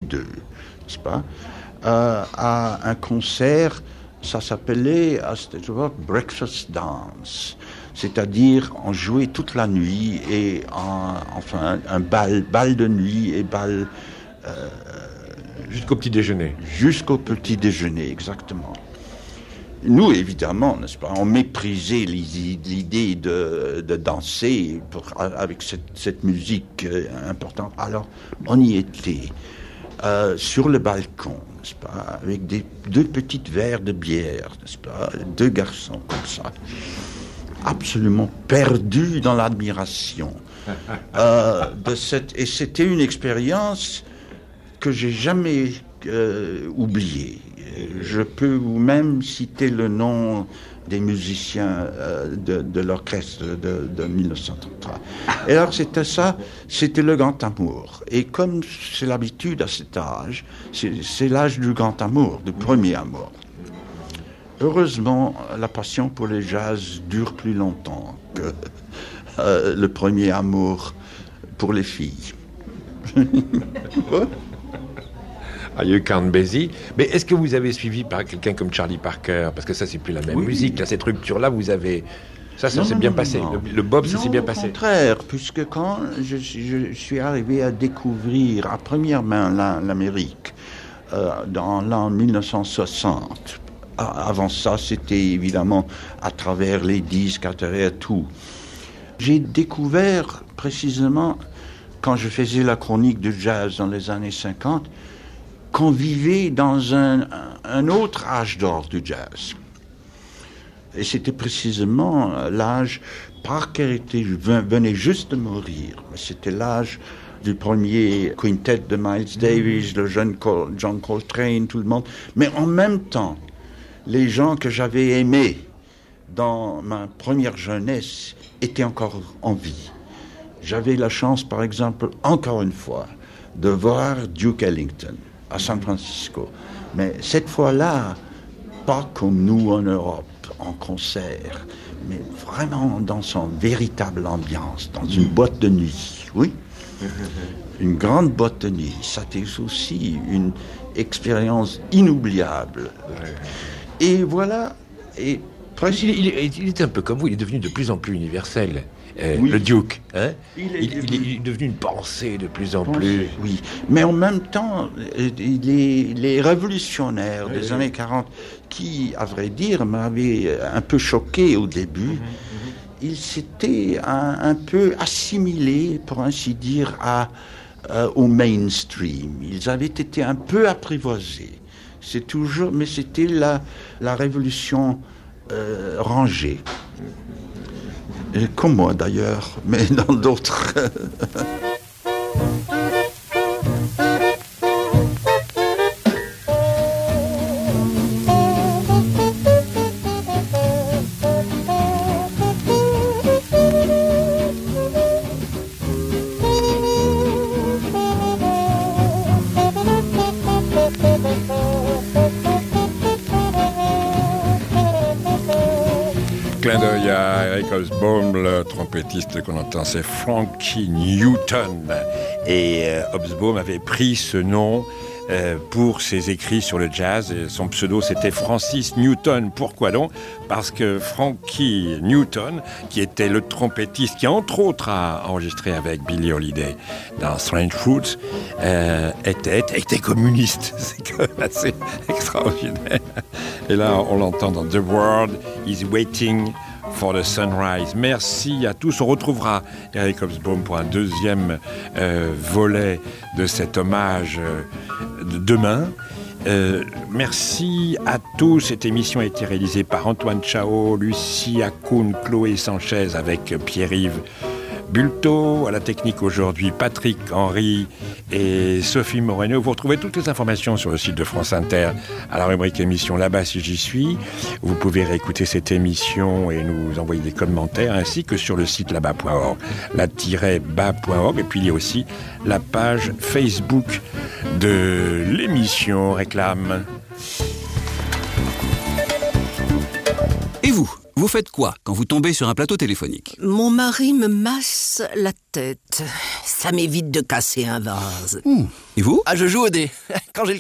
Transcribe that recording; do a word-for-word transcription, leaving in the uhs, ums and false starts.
deux, n'est-ce pas, euh, à un concert, ça s'appelait à cette époque Breakfast Dance, c'est-à-dire on jouait toute la nuit et en, enfin un bal, bal de nuit et bal euh, jusqu'au petit déjeuner. Jusqu'au petit déjeuner, exactement. Nous, évidemment, n'est-ce pas, on méprisait l'idée de, de danser pour, avec cette, cette musique importante. Alors, on y était, euh, sur le balcon, n'est-ce pas, avec des, deux petites verres de bière, n'est-ce pas, deux garçons comme ça, absolument perdus dans l'admiration. Euh, de cette, et c'était une expérience que j'ai jamais euh, oubliée. Je peux vous même citer le nom des musiciens euh, de, de l'orchestre de, de dix-neuf cent trente-trois. Et alors c'était ça, c'était le grand amour. Et comme c'est l'habitude à cet âge, c'est, c'est l'âge du grand amour, du premier amour. Heureusement, la passion pour le jazz dure plus longtemps que euh, le premier amour pour les filles. Ah, You Count Basie. Mais est-ce que vous avez suivi par quelqu'un comme Charlie Parker? Parce que ça, c'est plus la même oui. musique. Là, cette rupture-là, vous avez... Ça, ça non, s'est non, bien non, passé. Non. Le, le Bob, ça non, s'est bien passé. Au contraire, puisque quand je, je suis arrivé à découvrir à première main la, l'Amérique, euh, dans l'an dix-neuf cent soixante, avant ça, c'était évidemment à travers les disques, à travers tout. J'ai découvert précisément, quand je faisais la chronique du jazz dans les années cinquante, qu'on vivait dans un, un autre âge d'or du jazz. Et c'était précisément l'âge, Parker était, venait juste de mourir, mais c'était l'âge du premier quintet de Miles Davis, le jeune Col- John Coltrane, tout le monde. Mais en même temps, les gens que j'avais aimés dans ma première jeunesse étaient encore en vie. J'avais la chance, par exemple, encore une fois, de voir Duke Ellington à San Francisco. Mais cette fois-là, pas comme nous en Europe, en concert, mais vraiment dans son véritable ambiance, dans une boîte de nuit, oui. Une grande boîte de nuit. C'était aussi une expérience inoubliable. Et voilà. Et presque... il, il, il est un peu comme vous, il est devenu de plus en plus universel. Euh, oui. Le Duke, hein il, est il, devenu... il est devenu une pensée de plus en pensée, plus. Oui, mais en même temps, les, les révolutionnaires oui, des oui. années quarante, qui, à vrai dire, m'avaient un peu choqué au début, mm-hmm. ils s'étaient un, un peu assimilés, pour ainsi dire, à, euh, au mainstream. Ils avaient été un peu apprivoisés. C'est toujours, mais c'était la, la révolution euh, rangée. Et comme moi d'ailleurs, mais dans d'autres. Clin d'œil à Eric Hobsbawm, le trompettiste qu'on entend, c'est Frankie Newton. Et euh, Hobsbawm avait pris ce nom euh, pour ses écrits sur le jazz. Et son pseudo, c'était Francis Newton. Pourquoi donc ? Parce que Frankie Newton, qui était le trompettiste qui, entre autres, a enregistré avec Billie Holiday dans Strange Fruits, euh, était, était communiste. C'est quand même assez extraordinaire. Et là, on l'entend dans The World is Waiting for the Sunrise. Merci à tous. On retrouvera Eric Hobsbawm pour un deuxième euh, volet de cet hommage euh, de demain. Euh, merci à tous. Cette émission a été réalisée par Antoine Chao, Lucie Akoun, Chloé Sanchez avec Pierre-Yves Bulto, à la technique aujourd'hui, Patrick Henry et Sophie Moreno. Vous retrouvez toutes les informations sur le site de France Inter à la rubrique émission Là-bas si j'y suis. Vous pouvez réécouter cette émission et nous envoyer des commentaires ainsi que sur le site là-bas point org, là-bas point org. Et puis il y a aussi la page Facebook de l'émission Réclame. Et vous ? Vous faites quoi quand vous tombez sur un plateau téléphonique? Mon mari me masse la tête. Ça m'évite de casser un vase. Mmh. Et vous? Ah, je joue au dé. Quand j'ai le